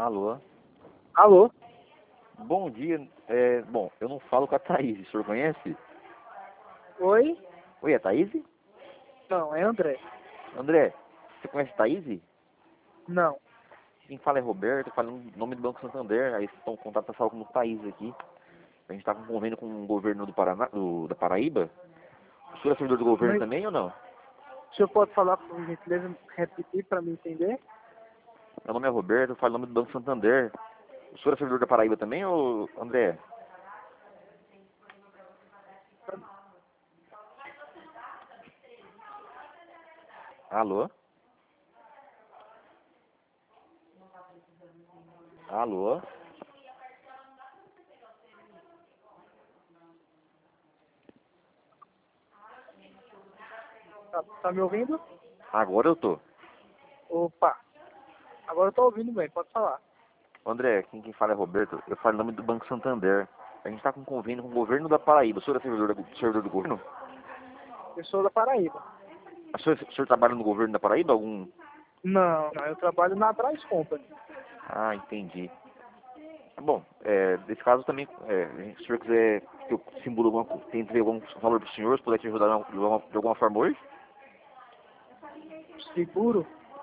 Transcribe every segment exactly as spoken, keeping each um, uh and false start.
Alô? Alô? Bom dia. É, bom, eu não falo com a Thaís, o senhor conhece? Oi? Oi, é Thaís? Não, é André. André, você conhece a Thaís? Não. Quem fala é Roberto, fala no nome do Banco Santander, aí estão com contato pessoal como Thaís aqui. A gente está com um convênio com o governo do Paraná, do, da Paraíba. O senhor é servidor do governo Mas também ou não? o senhor pode falar, por gentileza, repetir para me entender? Meu nome é Roberto, eu falo no nome do Banco Santander. O senhor é servidor da Paraíba também, ou André? Alô? Alô? Tá, tá me ouvindo? Agora eu tô. Opa. Agora eu tô ouvindo bem, pode falar. André, quem, quem fala é Roberto, eu falo em nome do Banco Santander. A gente está com um convênio com o governo da Paraíba. O senhor é servidor, da, servidor do governo? Eu sou da Paraíba. O senhor, o senhor trabalha no governo da Paraíba? Algum... Não, não, eu trabalho na Braz Company. Ah, entendi. Bom, é, nesse caso também, é, se o senhor quiser que eu simbole alguma coisa, tente ver algum valor para o senhor, se puder te ajudar de alguma, de alguma forma hoje. Seguro?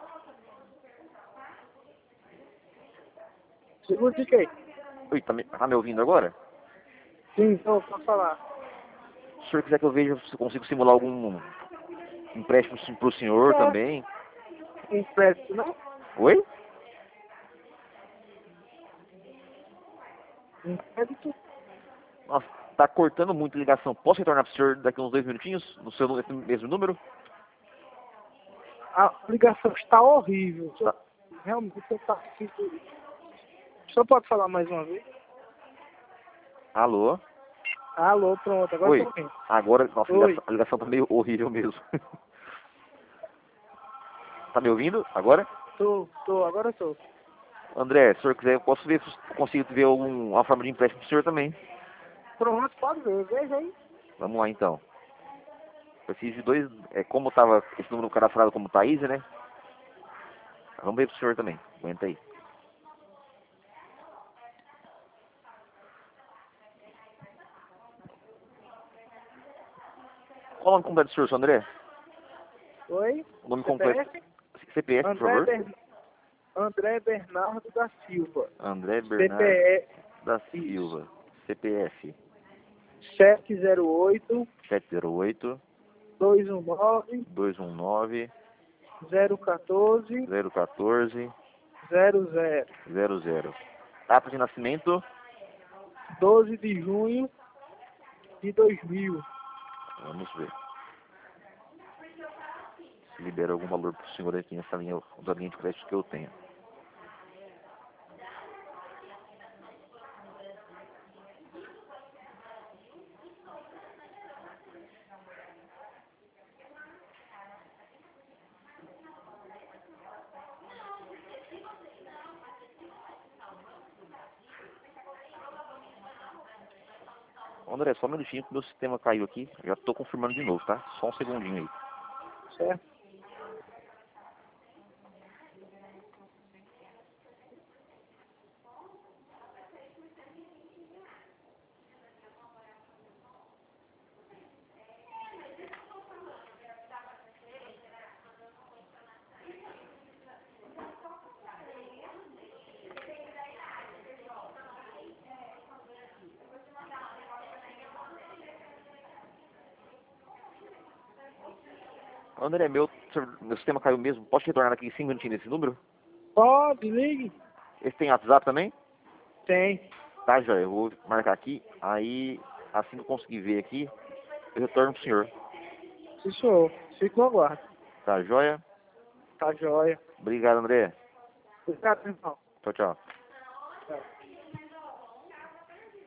Seguro de quê? Oi, tá me, tá me ouvindo agora? Sim, então, pode falar. Se o senhor quiser que eu veja se eu consigo simular algum empréstimo para o senhor É, também. um crédito, né? Oi? Um crédito. Nossa, tá cortando muito a ligação. Posso retornar para o senhor daqui uns dois minutinhos? No seu nesse mesmo número? A ligação está horrível. O Tá. senhor, realmente, o senhor tá difícil. O senhor pode falar mais uma vez? Alô? Alô, pronto, agora eu Oi? tô ouvindo. Agora, nossa, a Oi. ligação, a ligação tá meio horrível mesmo. Tá me ouvindo agora? Tô, tô, agora eu tô. André, se o senhor quiser, eu posso ver se eu consigo ver alguma forma de empréstimo pro senhor também. Pronto, pode ver, veja aí. Vamos lá então. Preciso de dois. É, como tava esse número cadastrado como Thaís, né? Vamos ver pro senhor também. Aguenta aí. Qual o nome completo do senhor, seu André? Oi? O nome completo. C P F? C P F, por André, favor. Ber... André Bernardo da Silva. André Bernardo C P F, da isso. Silva. C P F sete zero oito, sete zero oito, dois um nove, dois um nove, zero um quatro, zero um quatro, zero zero. zero zero. Data de nascimento? doze de junho de dois mil. Vamos ver. Se libera algum valor pro senhor aqui nessa linha, da linha de crédito que eu tenho. André, só um minutinho que meu sistema caiu aqui. Já estou confirmando de novo, tá? Só um segundinho aí. Certo? André, meu, meu sistema caiu mesmo. Posso retornar aqui cinco minutinhos nesse número? Pode, ligue. Esse tem WhatsApp também? Tem. Tá, joia. Eu vou marcar aqui. Aí, assim que eu conseguir ver aqui, eu retorno pro senhor. Sim, senhor. Fico no aguardo. Tá, joia? Tá joia. Obrigado, André. Obrigado, irmão. Tchau, tchau.